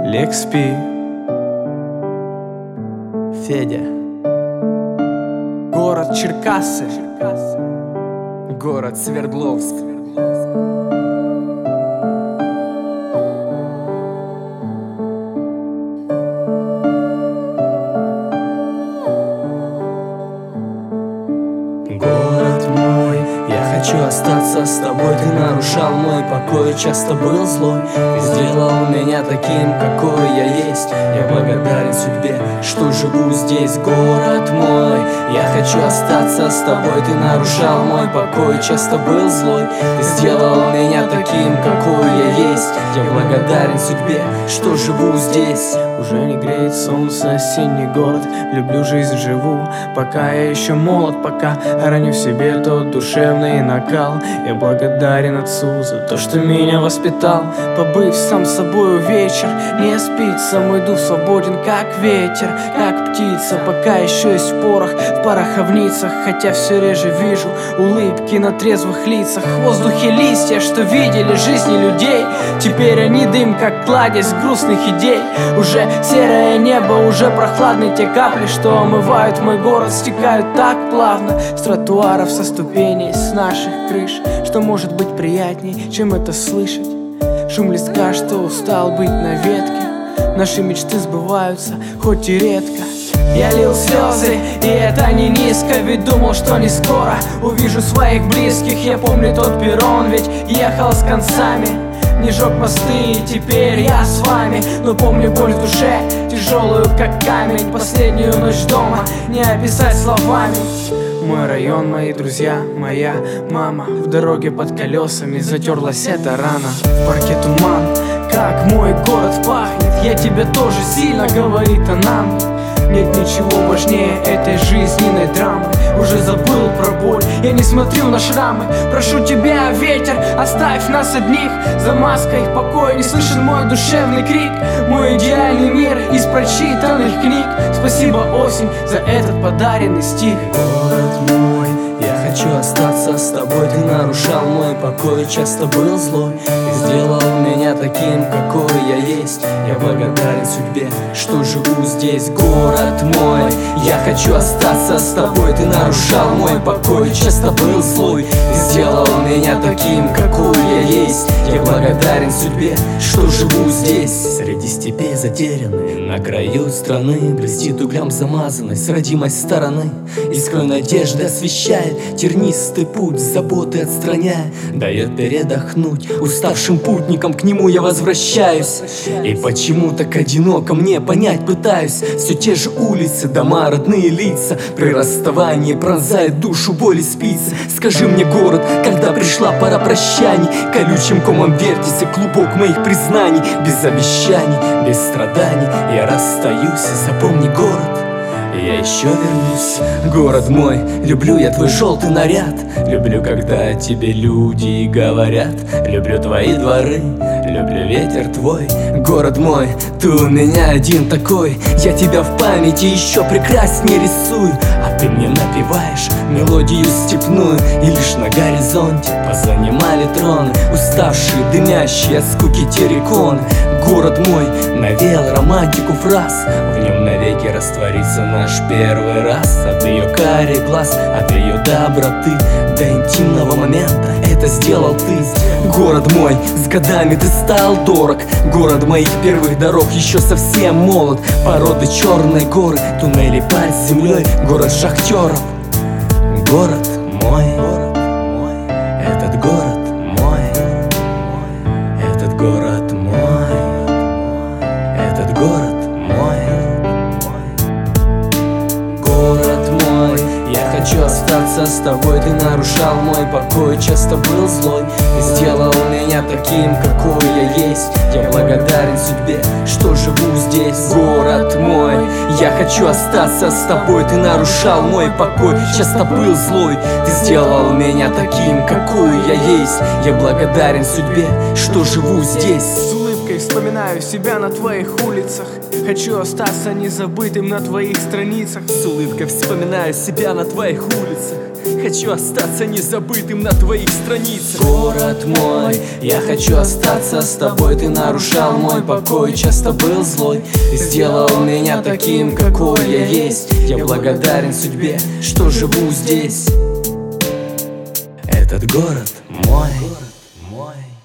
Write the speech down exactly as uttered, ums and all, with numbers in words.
Лекспи, Федя. Город Черкассы, город Свердловск. Город мой, я хочу остаться с тобой. Ты нарушал мой покой, часто был злой. Ты сделал меня таким, какой я есть. Я благодарен судьбе, что живу здесь. Город мой, я хочу остаться с тобой. Ты нарушал мой покой, часто был злой. Ты сделал меня таким, какой я есть. Я благодарен судьбе, что живу здесь. Уже не греет солнце, осенний город. Люблю жизнь, живу, пока я еще молод. Пока раню в себе тот душевный накал. Я благодарен отцу за то, что меня воспитал. Побыв сам собою вечер, не спится, мой дух свободен, как ветер, как птица. Пока еще есть порох в пороховницах, хотя все реже вижу улыбки на трезвых лицах. В воздухе листья, что видели жизни людей, теперь они дым, как кладезь грустных идей. Уже серое небо, уже прохладны те капли, что омывают мой город, стекают так плавно с тротуаров, со ступеней, с наших крыш. Что может быть приятней, чем это слышать? Шум листка, что устал быть на ветке. Наши мечты сбываются, хоть и редко. Я лил слезы, и это не низко, ведь думал, что не скоро увижу своих близких. Я помню тот перрон, ведь ехал с концами, не жег мосты, и теперь я с вами. Но помню боль в душе, тяжелую как камень. Последнюю ночь дома не описать словами. Мой район, мои друзья, моя мама. В дороге под колесами затерлась эта рана. В парке туман, как мой город пахнет. Я тебя тоже сильно, говорит она мне. Нет ничего важнее этой жизненной драмы. Уже забыл про боль, я не смотрю на шрамы. Прошу тебя, ветер, оставь нас одних. За маской покоя не слышен мой душевный крик. Мой идеальный мир из прочитанных книг. Спасибо, осень, за этот подаренный стих. Город мой, я хочу остаться с тобой. Ты нарушал мой покой, часто был злой. Ты сделал меня таким, какой я есть. Я благодарен судьбе, что живу здесь. Город мой, я хочу остаться с тобой. Ты нарушал мой покой, часто был злой. Ты сделал меня таким, какой я есть. Я благодарен судьбе, что живу здесь. Среди степей затерянной, на краю страны, блестит углем замазанной с родимой стороны. Искрой надежды освещает тернистый путь, заботы отстраняя, дает передохнуть. Уставшим путникам к нему я возвращаюсь. И почему так одиноко, мне понять пытаюсь. Все те же улицы, дома, родные лица. При расставании пронзает душу боль и спицы. Скажи мне, город, когда пришла пора прощаний. Колючим комом вертится клубок моих признаний. Без обещаний, без страданий я расстаюсь. Запомни, город, я еще вернусь. Город мой, люблю я твой желтый наряд. Люблю, когда о тебе люди говорят. Люблю твои дворы, люблю ветер твой. Город мой, ты у меня один такой. Я тебя в памяти еще прекраснее рисую. А ты мне напеваешь мелодию степную. И лишь на горизонте позанимали троны уставшие, дымящие от скуки терриконы. Город мой навеял романтику фраз. В нем навеки растворится наш первый раз. От ее карий глаз, от ее доброты до интимного момента это сделал ты. Город мой, с годами ты стал дорог. Город моих первых дорог, еще совсем молод. Породы черные горы, туннели под землей. Город шахтеров. Город мой, этот город мой, этот город мой, этот город мой. Город мой, я хочу остаться с тобой. Ты нарушал мой покой, часто был злой. Ты сделал меня таким, какой я есть. Я благодарен судьбе, что живу здесь. Город мой, я хочу остаться с тобой. Ты нарушал мой покой, часто был злой. Ты сделал меня таким, какой я есть. Я благодарен судьбе, что живу здесь. улыбкой вспоминаю себя на твоих улицах. Хочу остаться незабытым на твоих страницах. С улыбкой вспоминаю себя на твоих улицах. Хочу остаться незабытым на твоих страницах. Город мой, я хочу остаться с тобой. Ты нарушал мой покой, часто был злой. Ты сделал меня таким, какой я есть. Я благодарен судьбе, что живу здесь. Этот город мой, город мой.